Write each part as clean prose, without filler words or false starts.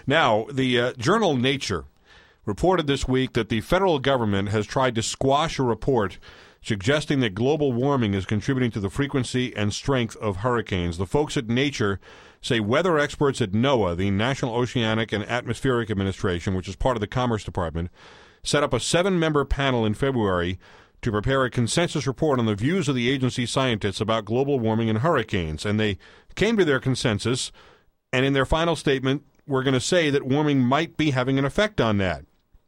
Now, the journal Nature reported this week that the federal government has tried to squash a report suggesting that global warming is contributing to the frequency and strength of hurricanes. The folks at Nature say weather experts at NOAA, the National Oceanic and Atmospheric Administration, which is part of the Commerce Department, set up a 7-member panel in February to prepare a consensus report on the views of the agency scientists about global warming and hurricanes. And they came to their consensus, and in their final statement, we're going to say that warming might be having an effect on that.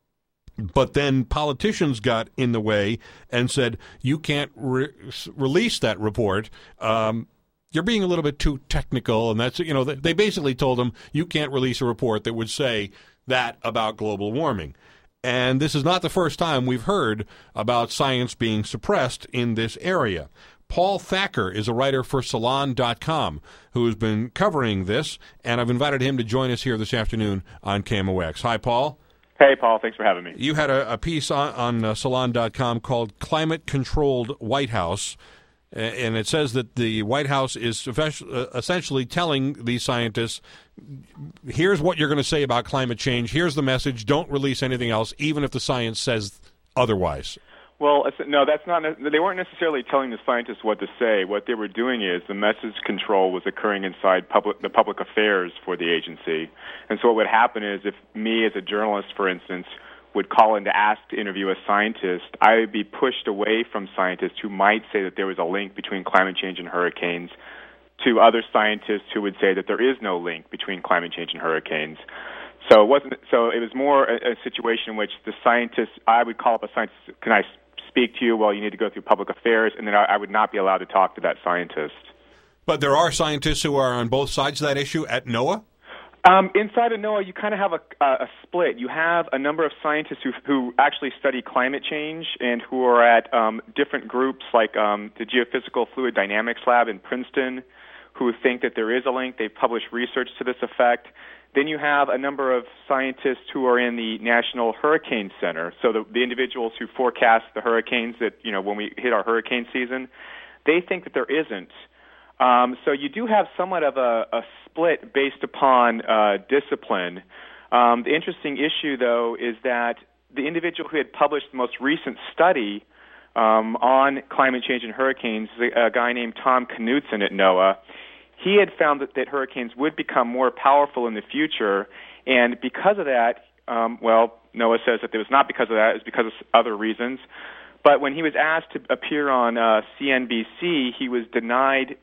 But then politicians got in the way and said, you can't release that report. You're being a little bit too technical. And that's, they basically told them, you can't release a report that would say that about global warming. And this is not the first time we've heard about science being suppressed in this area. Paul Thacker is a writer for Salon.com who's been covering this, and I've invited him to join us here this afternoon on KMOX. Hi, Paul. Hey, Paul. Thanks for having me. You had a piece on Salon.com called Climate Controlled White House, and it says that the White House is essentially telling these scientists, here's what you're going to say about climate change, here's the message, don't release anything else, even if the science says otherwise. Well, no, that's not. They weren't necessarily telling the scientists what to say. What they were doing is the message control was occurring inside the public affairs for the agency. And so what would happen is if me as a journalist, for instance, would call in to ask to interview a scientist, I would be pushed away from scientists who might say that there was a link between climate change and hurricanes to other scientists who would say that there is no link between climate change and hurricanes. So it wasn't. So it was more a situation in which the scientists, I would call up a scientist, can I speak to you? Well, you need to go through public affairs, and then I would not be allowed to talk to that scientist. But there are scientists who are on both sides of that issue at NOAA? Inside of NOAA, you kind of have a split. You have a number of scientists who actually study climate change and who are at different groups like the Geophysical Fluid Dynamics Lab in Princeton who think that there is a link. They've published research to this effect. Then you have a number of scientists who are in the National Hurricane Center, so the individuals who forecast the hurricanes that, when we hit our hurricane season, they think that there isn't. So you do have somewhat of a split based upon discipline. The interesting issue, though, is that the individual who had published the most recent study on climate change and hurricanes is a guy named Tom Knudsen at NOAA. He had found that hurricanes would become more powerful in the future, and because of that, NOAA says that it was not because of that, it was because of other reasons. But when he was asked to appear on CNBC, he was denied.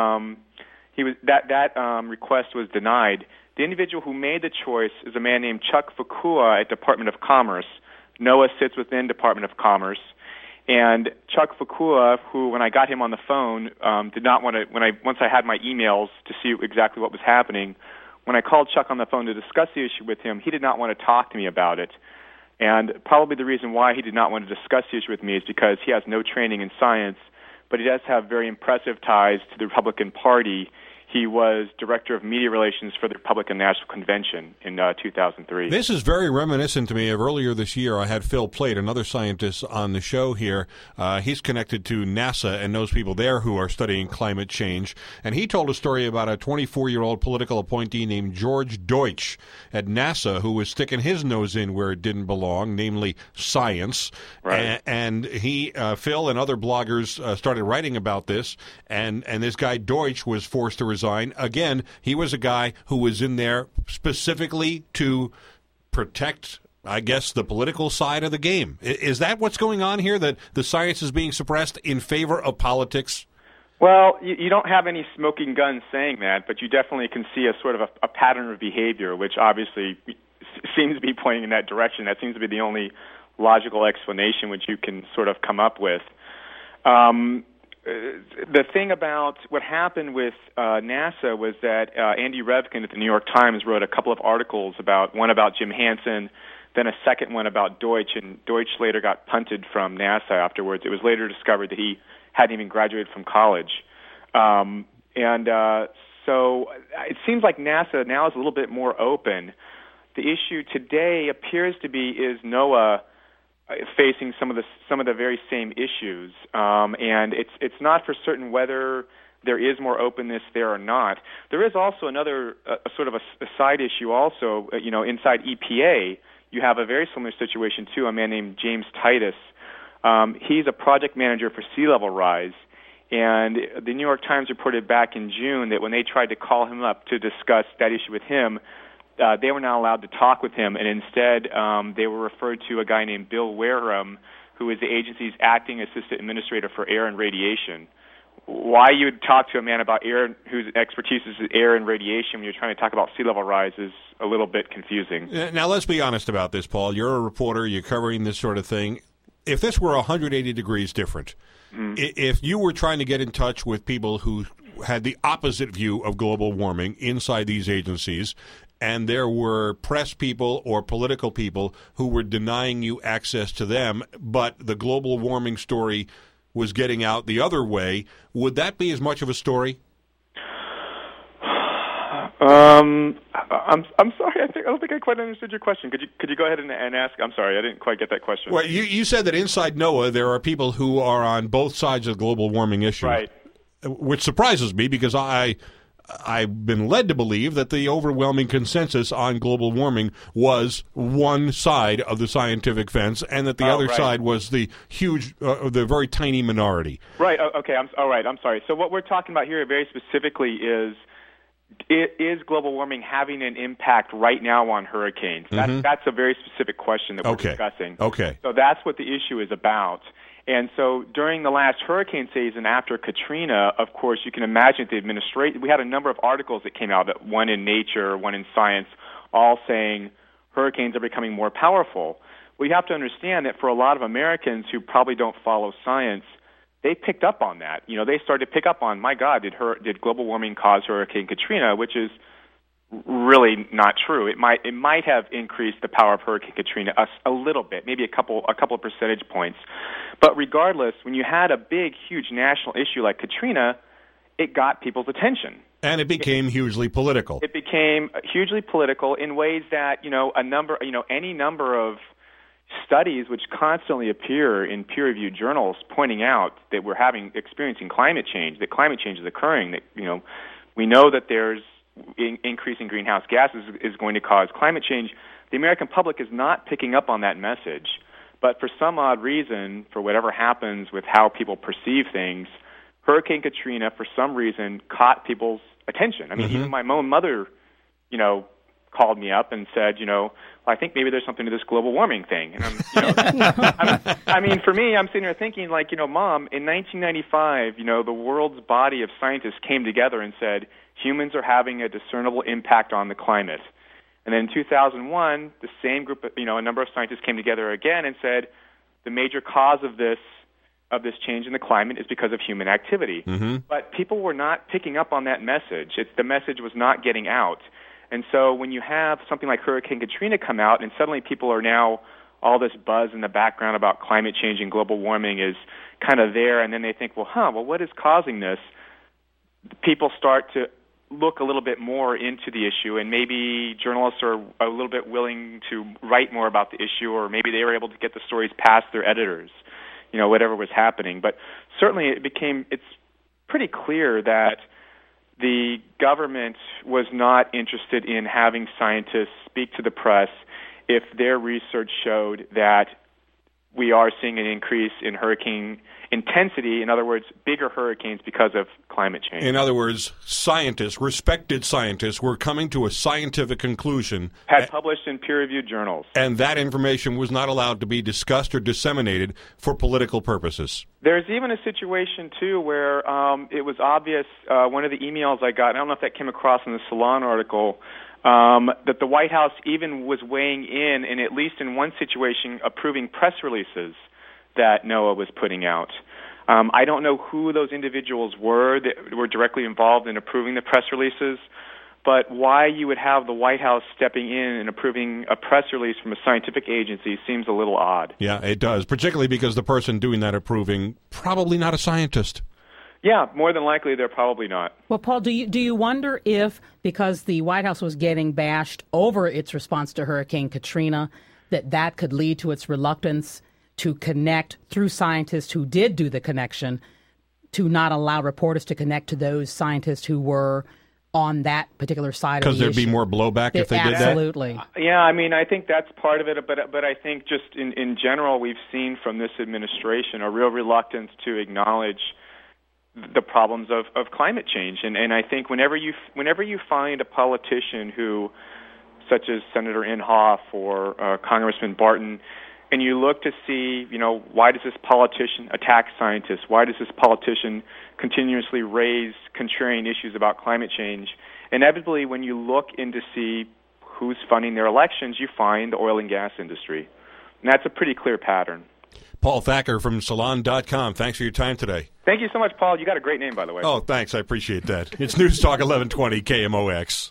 That request was denied. The individual who made the choice is a man named Chuck Fukua at Department of Commerce. NOAA sits within Department of Commerce. And Chuck Fukua, who, when I got him on the phone, did not want to, once I had my emails to see exactly what was happening, when I called Chuck on the phone to discuss the issue with him, he did not want to talk to me about it. And probably the reason why he did not want to discuss the issue with me is because he has no training in science, but he does have very impressive ties to the Republican Party. He was director of media relations for the Republican National Convention in 2003. This is very reminiscent to me of earlier this year. I had Phil Plait, another scientist, on the show here. He's connected to NASA and knows people there who are studying climate change. And he told a story about a 24-year-old political appointee named George Deutsch at NASA who was sticking his nose in where it didn't belong, namely science. Right. And he, Phil and other bloggers started writing about this, and this guy Deutsch was forced to resign. Again, he was a guy who was in there specifically to protect, I guess, the political side of the game. Is that what's going on here, that the science is being suppressed in favor of politics? Well, you don't have any smoking guns saying that, but you definitely can see a sort of a pattern of behavior, which obviously seems to be pointing in that direction. That seems to be the only logical explanation which you can sort of come up with. The thing about what happened with NASA was that Andy Revkin at the New York Times wrote a couple of articles one about Jim Hansen, then a second one about Deutsch, and Deutsch later got punted from NASA afterwards. It was later discovered that he hadn't even graduated from college. So it seems like NASA now is a little bit more open. The issue today appears to be is NOAA facing some of the very same issues, and it's not for certain whether there is more openness there or not. There is also another sort of a side issue also, inside EPA, you have a very similar situation too, a man named James Titus. He's a project manager for sea level rise, and the New York Times reported back in June that when they tried to call him up to discuss that issue with him, they were not allowed to talk with him, and instead they were referred to a guy named Bill Wareham, who is the agency's acting assistant administrator for air and radiation. Why you would talk to a man about air whose expertise is air and radiation when you're trying to talk about sea level rise is a little bit confusing. Now, let's be honest about this, Paul. You're a reporter. You're covering this sort of thing. If this were 180 degrees different, if you were trying to get in touch with people who had the opposite view of global warming inside these agencies, and there were press people or political people who were denying you access to them, but the global warming story was getting out the other way, would that be as much of a story? I'm sorry. I don't think I quite understood your question. Could you go ahead and ask? I'm sorry, I didn't quite get that question. Well, you said that inside NOAA there are people who are on both sides of the global warming issue, right? Which surprises me because I've been led to believe that the overwhelming consensus on global warming was one side of the scientific fence, and that the other side was the huge, the very tiny minority. Right. Okay. All right. I'm sorry. So what we're talking about here very specifically is global warming having an impact right now on hurricanes? That's a very specific question that we're discussing. Okay. So that's what the issue is about. And so during the last hurricane season after Katrina, of course, you can imagine the administration, we had a number of articles that came out, one in Nature, one in Science, all saying hurricanes are becoming more powerful. Well, you have to understand that for a lot of Americans who probably don't follow science, they picked up on that. They started to pick up on, my God, did global warming cause Hurricane Katrina, which is really not true. It might have increased the power of Hurricane Katrina a little bit, maybe a couple of percentage points. But regardless, when you had a big, huge national issue like Katrina, it got people's attention. And it became hugely political. It became hugely political in ways that, any number of studies which constantly appear in peer-reviewed journals pointing out that we're experiencing climate change, that climate change is occurring, that, we know that there's increasing greenhouse gases is going to cause climate change. The American public is not picking up on that message. But for some odd reason, for whatever happens with how people perceive things, Hurricane Katrina, for some reason, caught people's attention. I mean, even my own mother, called me up and said, I think maybe there's something to this global warming thing. And for me, I'm sitting there thinking, Mom, in 1995, the world's body of scientists came together and said, humans are having a discernible impact on the climate. And then in 2001, the same group, a number of scientists came together again and said, the major cause of this change in the climate is because of human activity. But people were not picking up on that message. The message was not getting out. And so when you have something like Hurricane Katrina come out and suddenly people are now, all this buzz in the background about climate change and global warming is kind of there, and then they think, well, what is causing this? People start to look a little bit more into the issue, and maybe journalists are a little bit willing to write more about the issue, or maybe they were able to get the stories past their editors, whatever was happening. But certainly it's pretty clear that the government was not interested in having scientists speak to the press if their research showed that we are seeing an increase in hurricane intensity, in other words, bigger hurricanes because of climate change. In other words, respected scientists, were coming to a scientific conclusion. Had published in peer-reviewed journals. And that information was not allowed to be discussed or disseminated for political purposes. There's even a situation, too, where it was obvious, one of the emails I got, I don't know if that came across in the Salon article, that the White House even was weighing in at least in one situation, approving press releases that NOAA was putting out. I don't know who those individuals were that were directly involved in approving the press releases, but why you would have the White House stepping in and approving a press release from a scientific agency seems a little odd. Yeah, it does, particularly because the person doing that approving, probably not a scientist. Yeah, more than likely they're probably not. Well, Paul, do you wonder if, because the White House was getting bashed over its response to Hurricane Katrina, that could lead to its reluctance to connect through scientists who did do the connection to not allow reporters to connect to those scientists who were on that particular side of the issue. Because there'd be more blowback if they did that? Absolutely. Yeah, I mean, I think that's part of it, but I think just in general, we've seen from this administration a real reluctance to acknowledge the problems of climate change. And I think whenever you find a politician who, such as Senator Inhofe or Congressman Barton, and you look to see, why does this politician attack scientists? Why does this politician continuously raise contrarian issues about climate change? Inevitably, when you look in to see who's funding their elections, you find the oil and gas industry. And that's a pretty clear pattern. Paul Thacker from Salon.com. Thanks for your time today. Thank you so much, Paul. You got a great name, by the way. Oh, thanks. I appreciate that. It's News Talk 1120 KMOX.